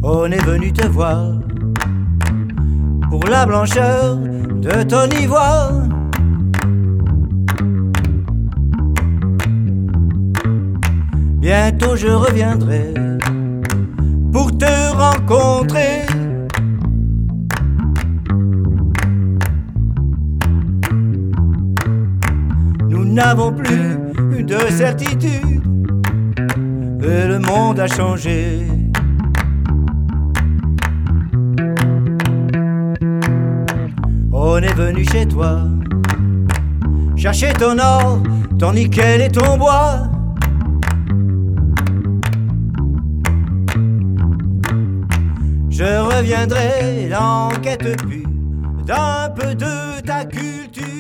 On est venu te voir pour la blancheur de ton ivoire. Bientôt je reviendrai pour te rencontrer. Nous n'avons plus de certitude et le monde a changé. On est venu chez toi chercher ton or, ton nickel et ton bois. Je reviendrai, l'enquête pue d'un peu de ta culture.